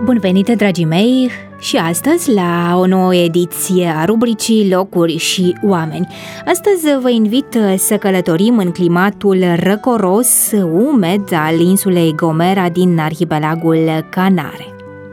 Bun venit, dragii mei, și astăzi la o nouă ediție a rubricii Locuri și Oameni. Astăzi vă invit să călătorim în climatul răcoros, umed al insulei Gomera din arhipelagul Canare.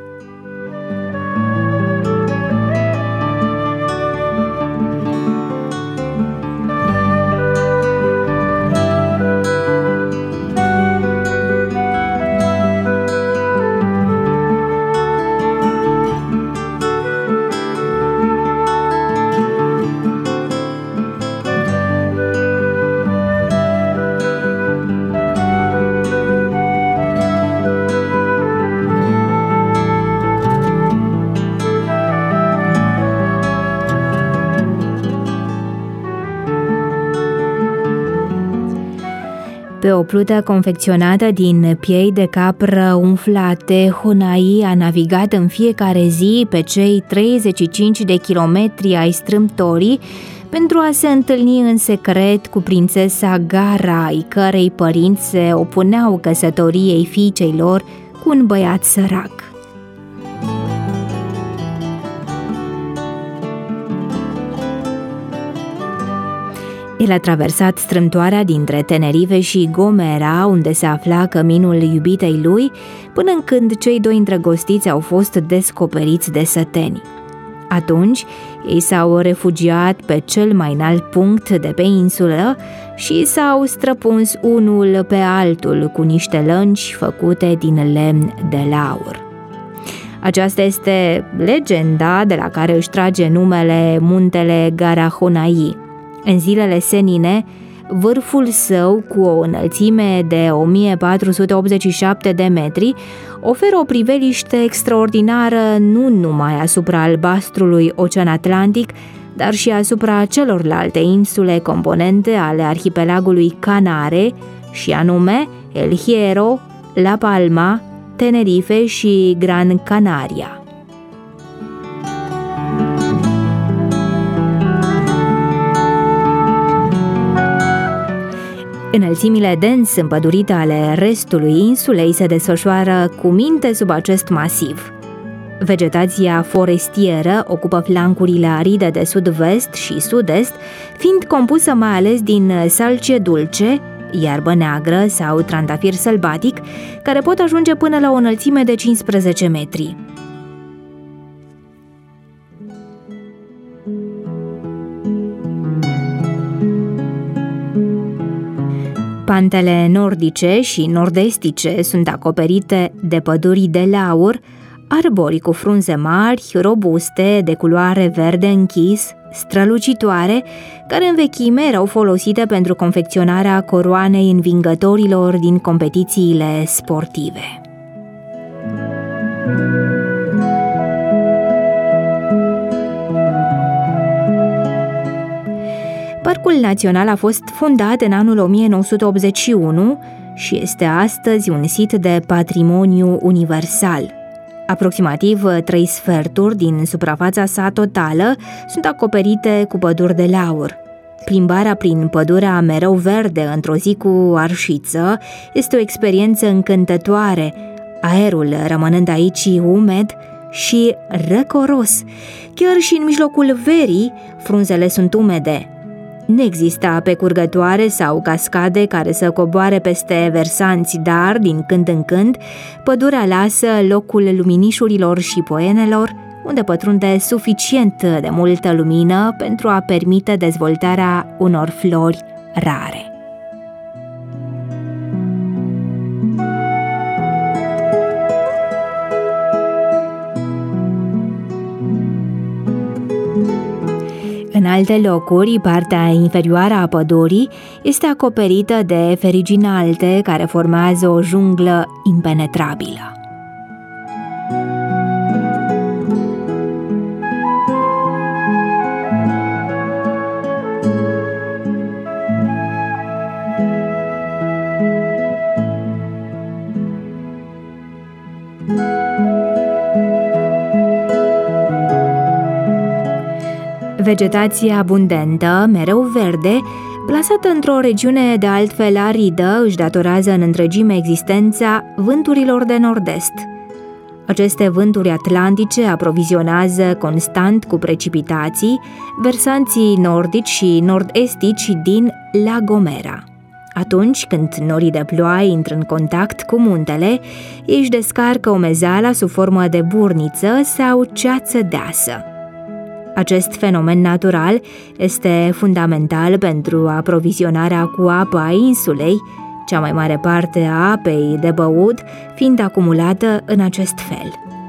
Pe o plută confecționată din piei de capră umflate, Honai a navigat în fiecare zi pe cei 35 de kilometri ai strâmtorii pentru a se întâlni în secret cu prințesa Gara, ai cărei părinți se opuneau căsătoriei fiicei lor cu un băiat sărac. El a traversat strâmtoarea dintre Tenerife și Gomera, unde se afla căminul iubitei lui, până când cei doi îndrăgostiți au fost descoperiți de săteni. Atunci, ei s-au refugiat pe cel mai înalt punct de pe insulă și s-au străpuns unul pe altul cu niște lănci făcute din lemn de laur. Aceasta este legenda de la care își trage numele muntele Garahonai. În zilele senine, vârful său, cu o înălțime de 1487 de metri, oferă o priveliște extraordinară nu numai asupra albastrului Ocean Atlantic, dar și asupra celorlalte insule componente ale arhipelagului Canare, și anume El Hierro, La Palma, Tenerife și Gran Canaria. Înălțimile dens împădurite ale restului insulei se desfășoară cu minte sub acest masiv. Vegetația forestieră ocupă flancurile aride de sud-vest și sud-est, fiind compusă mai ales din salcie dulce, iarbă neagră sau trandafir sălbatic, care pot ajunge până la o înălțime de 15 metri. Pantele nordice și nord-estice sunt acoperite de păduri de laur, arbori cu frunze mari, robuste, de culoare verde închis, strălucitoare, care în vechime erau folosite pentru confecționarea coroanei învingătorilor din competițiile sportive. Parcul Național a fost fondat în anul 1981 și este astăzi un sit de patrimoniu universal. Aproximativ 3/4 din suprafața sa totală sunt acoperite cu păduri de laur. Plimbarea prin pădurea mereu verde într-o zi cu arșiță este o experiență încântătoare, aerul rămânând aici umed și răcoros. Chiar și în mijlocul verii, frunzele sunt umede. Nu există ape curgătoare sau cascade care să coboare peste versanți, dar, din când în când, pădurea lasă locul luminișurilor și poenelor, unde pătrunde suficient de multă lumină pentru a permite dezvoltarea unor flori rare. În alte locuri, partea inferioară a pădurii este acoperită de ferigi înalte care formează o junglă impenetrabilă. Vegetație abundentă, mereu verde, plasată într-o regiune de altfel aridă, își datorează în întregime existența vânturilor de nord-est. Aceste vânturi atlantice aprovizionează constant cu precipitații versanții nordici și nord-estici din La Gomera. Atunci când norii de ploaie intră în contact cu muntele, ei își descarcă umezeala sub formă de burniță sau ceață deasă. Acest fenomen natural este fundamental pentru aprovizionarea cu apă a insulei, cea mai mare parte a apei de băut fiind acumulată în acest fel.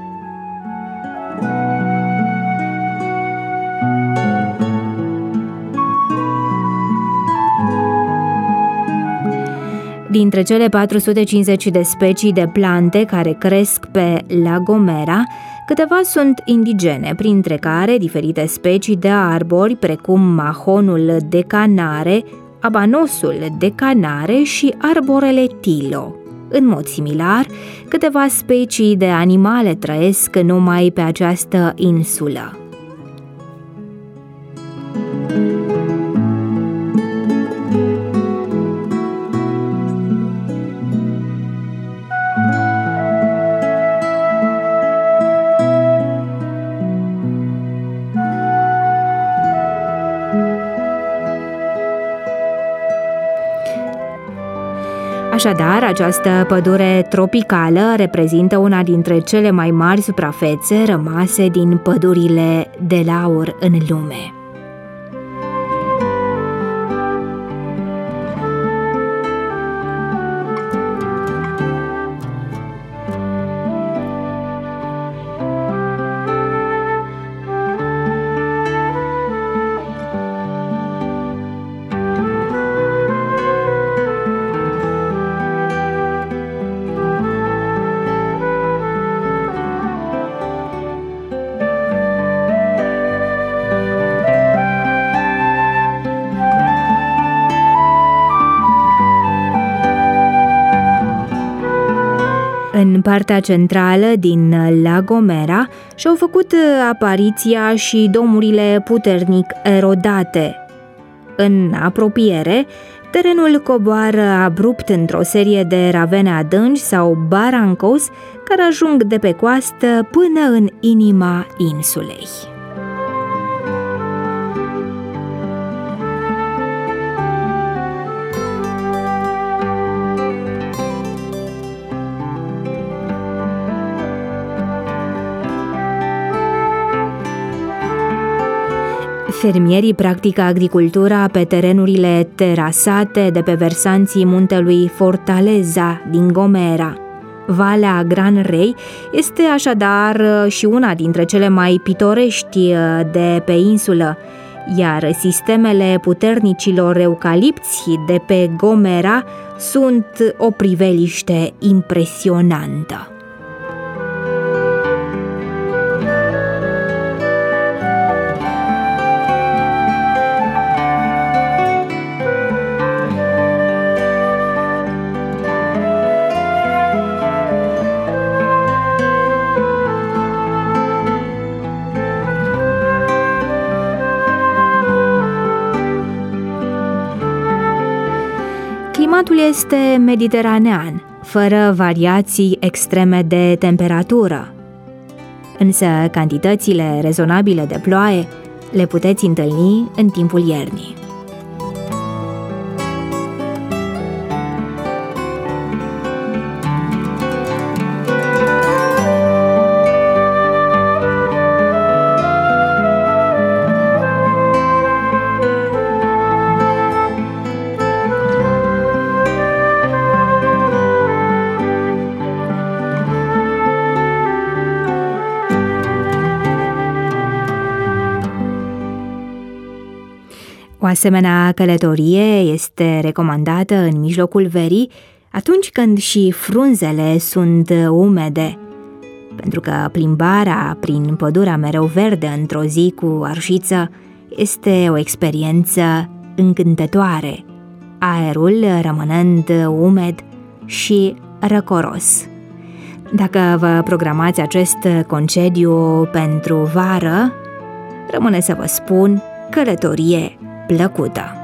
Dintre cele 450 de specii de plante care cresc pe La Gomera, câteva sunt indigene, printre care diferite specii de arbori precum mahonul de canare, abanosul de canare și arborele tilo. În mod similar, câteva specii de animale trăiesc numai pe această insulă. Așadar, această pădure tropicală reprezintă una dintre cele mai mari suprafețe rămase din pădurile de laur în lume. În partea centrală din La Gomera și-au făcut apariția și domurile puternic erodate. În apropiere, terenul coboară abrupt într-o serie de ravene adânci sau barrancos care ajung de pe coastă până în inima insulei. Fermierii practică agricultura pe terenurile terasate de pe versanții muntelui Fortaleza din Gomera. Valea Gran Rey este așadar și una dintre cele mai pitorești de pe insulă, iar sistemele puternicilor eucalipți de pe Gomera sunt o priveliște impresionantă. Climatul este mediteranean, fără variații extreme de temperatură. Însă cantitățile rezonabile de ploaie le puteți întâlni în timpul iernii. O asemenea călătorie este recomandată în mijlocul verii, atunci când și frunzele sunt umede, pentru că plimbarea prin pădurea mereu verde într-o zi cu arșiță este o experiență încântătoare, aerul rămânând umed și răcoros. Dacă vă programați acest concediu pentru vară, rămâne să vă spun călătorie plăcută!